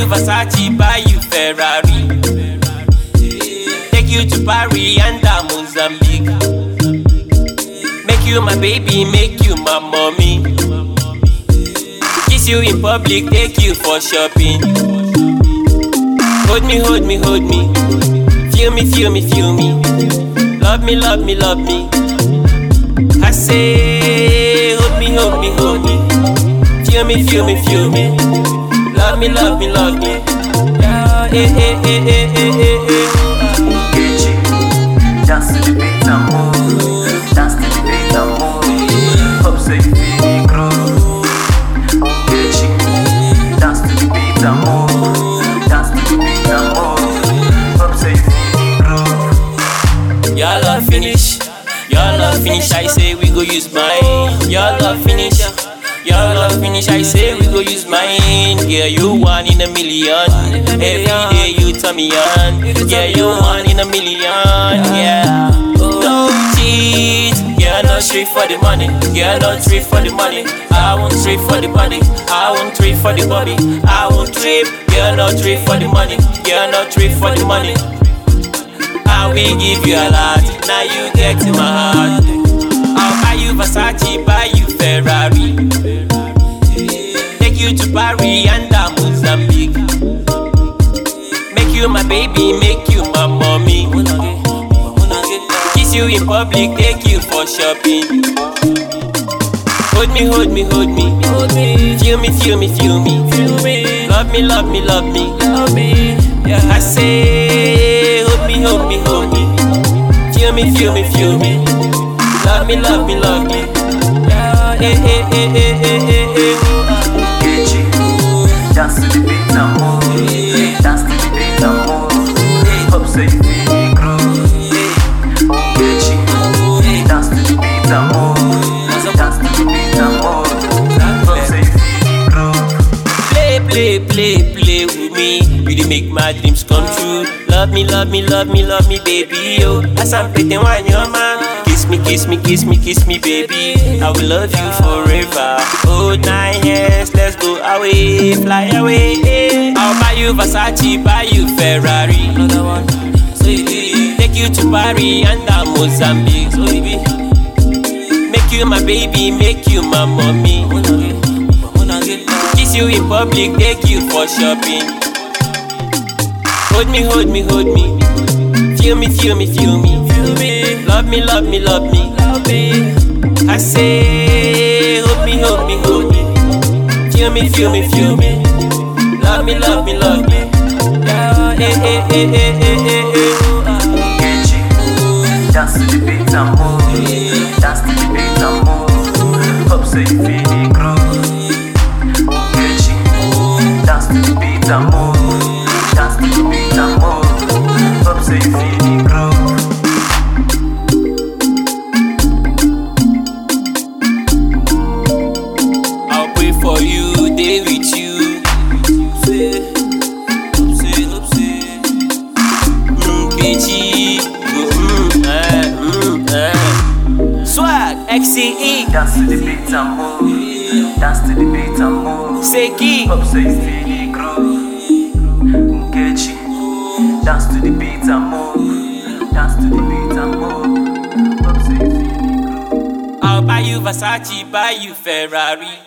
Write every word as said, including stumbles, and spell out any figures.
you Versace, buy you Ferrari. Take you to Paris and down Mozambique. Make you my baby, make you my mommy. Kiss you in public, take you for shopping. Hold me, hold me, hold me. Feel me, feel me, feel me. Love me, love me, love me. I say, hold me, hold me, hold me. Feel me, feel me, feel me. Love me, love me, love me. Yeah, eh, eh, eh, eh, eh, eh, eh. Get you, dance to the beat and move. Dance to the beat and move. Hope so you feel the groove. Get you, dance to the beat and move. Dance to the beat and move. Hope so you feel the groove. Your love finish, your love finish. I say we go use mine. Your love finish, your love finish. I say we go use mine. Yeah, you one in a million. Every day you turn me on. Yeah, you one in a million. Yeah, don't cheat. Yeah, not straight for the money. Yeah, not straight for the money. I won't trade for the body. I won't trade for the body. I won't trade. Yeah, not trade for the money. Yeah, not trade for the money. I will give you a lot. Now you get in my heart. I'll buy you Versace, buy you Ferrari. Take you to Paris and down Mozambique. Make you my baby, make you my mommy. Kiss you in public, take you for shopping. Hold me, hold me, hold me. Feel me, feel me, feel me. Love me, love me, love me. I say, hold me, hold me, hold me. Feel me, feel me, feel me. Love me, love me, love me. Eh, eh, eh, eh, eh, eh, eh. Get you, dance to the beat and move. Dance to the beat and move. Hope so you feel the groove. Get you, dance to the beat and move. Dance to the beat and move. Hope so you feel the groove. Play, play, play, play with me. You dey make my dreams come true. Love me, love me, love me, love me, baby, yo. As I'm pretty one, your man. Kiss me, kiss me, kiss me, kiss me, baby. I will love you forever. Oh, nine years, let's go away, fly away. I'll buy you Versace, buy you Ferrari. Another one. So you take you to Paris and down Mozambique. So baby, make you my baby, make you my mommy. Kiss you in public, take you for shopping. Hold me, hold me, hold me. Feel me, feel me, feel me. Love me, love me, love me. I say, hold me, hold me, hold me. Feel me, feel me, feel me. Love me, love me, love me. Eh, eh, eh, eh, eh, eh, eh. Get you, dance to the beat and move. Dance to the beat and move. Hope so you feel the groove. Get you, dance to the beat and move. Dance to the beat and move. Hope so you feel the groove. I'll pray for you, day with you. Say, hope say, hope say. Mm, Kechi, mm, eh, mm, eh. Swag, X C E. Dance to the beat and move. Dance to the beat and move. Seki. Hope so you feel the groove. Get you, dance to the beat and move. Dance to the beat and move. Hope so you feel the groove. I'll buy you Versace, buy you Ferrari.